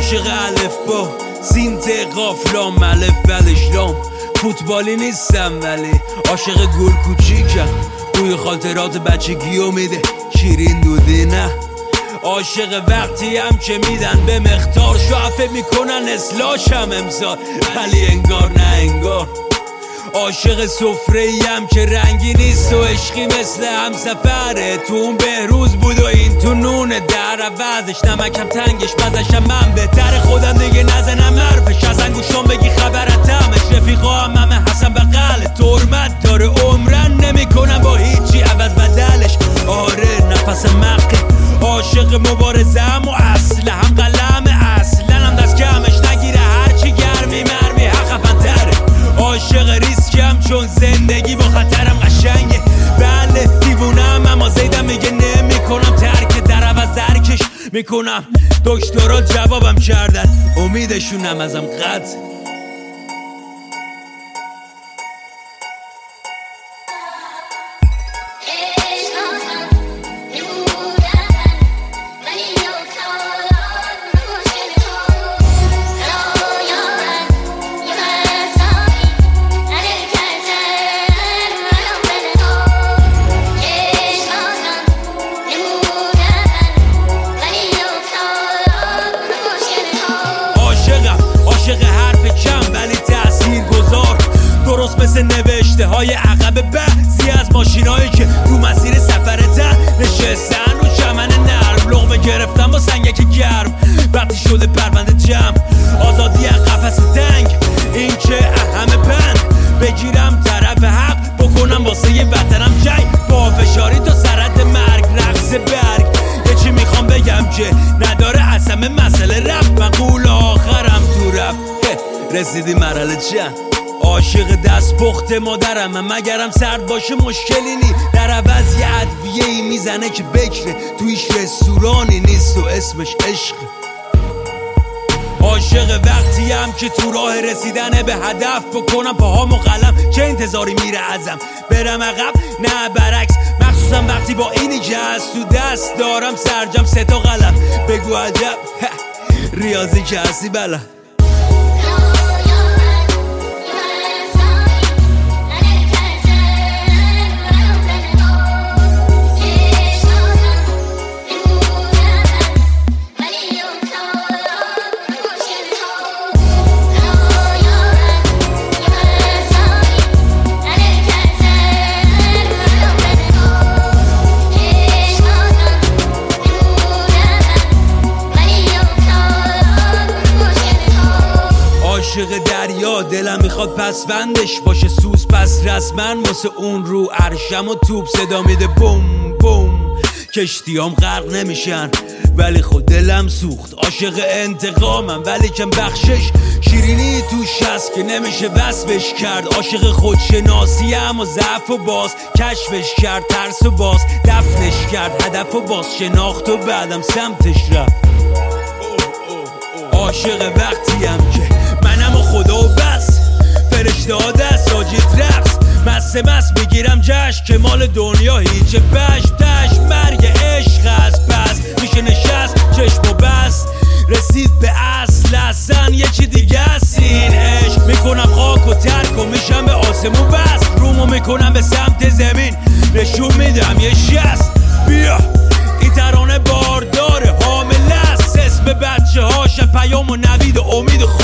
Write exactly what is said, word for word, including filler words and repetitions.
عاشق الف با سین ت قاف لام الف بلش لام فوتبالی نیستم ولی عاشق گل کوچیکم بوی خاطرات بچگیو میده شیرین دودی نه عاشق وقتی هم که میدن به مختار شعفه میکنن اصلاحشم امسال ولی انگار نه انگار عاشق سفره‌ای هم که رنگی نیست و عشقی مثل همسفره تو اون بهروز بود و این تو نونه در عوضش نمکم تنگش مزشم من بهتر خودم دیگه نزنم حرفش از انگوشم بگی خبرتمش رفیقا هم همه حسن بقل ترمت داره عمرن نمی کنم با هیچی عوض بدلش آره نفس مقه عاشق مبارزم و اصل هم قلم اصلا هم دست کمش نگیره هرچی گرمی مرمی حق خفن‌تره عاشق ریسکم چون زندگی با خطرم قشنگه بله دیوونم اما زیدم میگه نمی کنم ترک در عوض درکش میکنم دکترها جوابم کردن امیدشونم ازم قطع مثل نوشته های عقب بعضی از ماشینایی که رو مسیر سفرتن نشستن رو چمن نرم لقمه گرفتن با سنگک گرم وقتی شده پرونده جمع آزادی از قفس دنگ این که اهم پند بگیرم طرف حق بکنم واسه یه وطنم جنگ با فشاری تا سرد مرگ رقص برگ یه چی میخوام بگم که نداره اصلا مسئله رفت من قول آخرم تو رفت رسیدی مرحله چند عاشق دست پخت مادرم من مگرم سرد باشه مشکلی نی در عوض یه ادویه ای میزنه که بکره تویش رستورانی نیست و اسمش عشق عاشق وقتی هم که تو راه رسیدن به هدف بکنم پاهامو قلم چه انتظاری میره ازم برم عقب نه برعکس مخصوصا وقتی با اینی که از تو دست دارم سرجم سه تا قلم بگو عجب ریاضی که هستی بله عاشق دریا دلم میخواد پس بندش باشه سوز پس رسمن واسه اون رو عرشم و توپ صدا میده بوم بوم کشتیام غرق نمیشن ولی خود دلم سوخت عاشق انتقامم ولی کم بخشش شیرینی توش هست که نمیشه وصفش کرد عاشق خودشناسی اما ضعف و باز کشفش کرد ترس و باز دفنش کرد هدف و باز شناخت و بعدم سمتش رفت عاشق وقتی هم که منم و خدا و بس فرشته ها دست ساجد رقص مست مست بگیرم جشن که مال دنیا هیچ پش تش مرگ عشق است پس میشه نشست چشم و بس رسید به اصل اصلا یه چی دیگه است این عشق میکنم خاک و ترک و میشم به آسمون بس رومو میکنم به سمت زمین نشون میدم یه شست بیا این ترانه بارداره حامله است اسم بچه هاش پیام و نوید و امید و